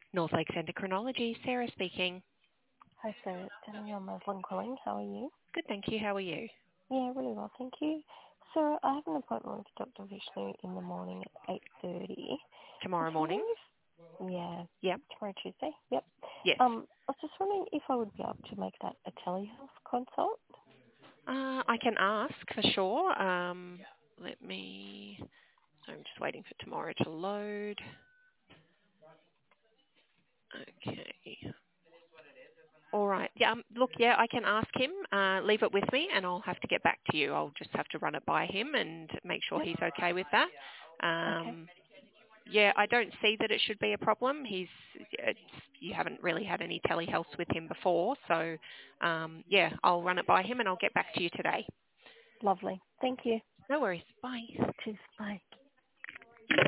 North Lakes Endocrinology, Sarah speaking. Hi, Sarah. It's Danielle Maslin calling. How are you? Good, thank you. How are you? Yeah, really well, thank you. Sarah, I have an appointment with Dr. Vishnu in the morning at 8:30. I was Tomorrow morning? wondering Yep. tomorrow Tuesday. Yep. Yes. I was just wondering if I would be able to make that a telehealth consult. I can ask for sure. Let me... So I'm just waiting for tomorrow to load. Okay. All right. Yeah. Look, yeah, I can ask him. Leave it with me, and I'll have to get back to you. I'll just have to run it by him and make sure Yep. he's okay with that. Okay. Yeah, I don't see that it should be a problem. You haven't really had any telehealth with him before, so yeah, I'll run it by him and I'll get back to you today. Lovely. Thank you. No worries. Bye. Cheers. Bye.